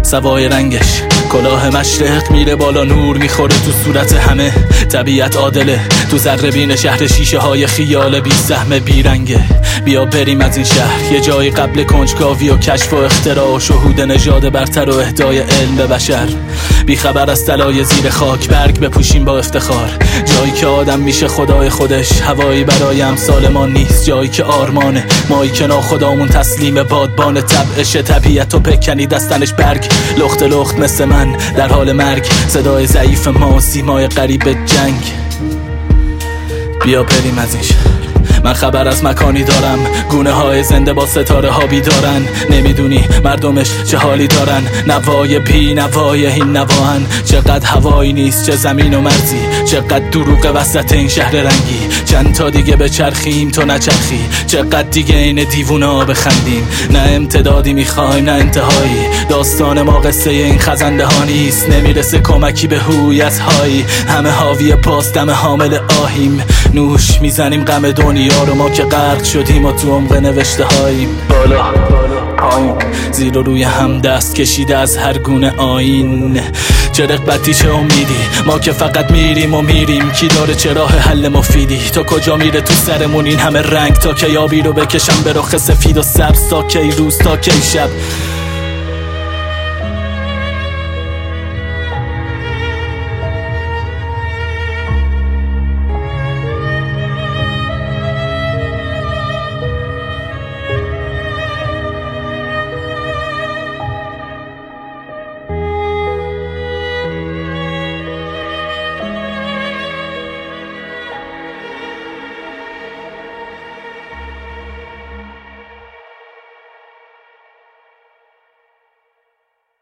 سوای رنگش کلاه مشرق میره بالا، نور میخوره تو صورت همه. طبیعت عادله تو ذره بین شهر، شیشه های خیال بی سهم بی رنگه. بیا بریم از این شهر، یه جایی قبل کنجکاوی و کشف و اختراع و شهود نژاد برتر و اهدای علم به بشر. بی خبر از طلای زیر خاک، برگ بپوشیم با افتخار. جایی که آدم میشه خدای خودش، هوایی برای امثال ما نیست. جایی که آرمانه، مایی که ناخدامون تسلیم بادبان طبعش. طبیعت و بکنی دستنش برگ، لخت لخت مثل من در حال مرگ. صدای ضعیف ما، سیمای غریب جنگ. بیا بریم از این شهر. من خبر از مکانی دارم، گونه های زنده با ستاره ها بیدارن. نمیدونی مردمش چه حالی دارن، نوای بی نوای این نواهن. چقدر هوایی نیست، چه زمین و مرزی، چقدر دروغ وسط این شهر رنگی. چند تا دیگه بچرخیم تو نچرخی، چقدر دیگه این دیوونا بخندیم. نه امتدادی میخوایم نه انتهایی، داستان ما قصه این خزنده ها نیست. نمیرسه کمکی به هویت‌هایی، همه حاوی پاست، همه حامل آهیم. نوش میزنیم غم دنیا رو، ما که غرق شدیم و تو عمق نوشته هاییم. بالا پایین زیر و روی هم دست کشیده از هر گونه آیین. چه رغبتی چه امیدی، ما که فقط میریم و میریم. کی داره چه راه حل مفیدی، تا کجا میره تو سرمون این همه رنگ؟ تا کی آبی رو بکشم به رخ سفید و سبز، تا کی روز تا کی شب؟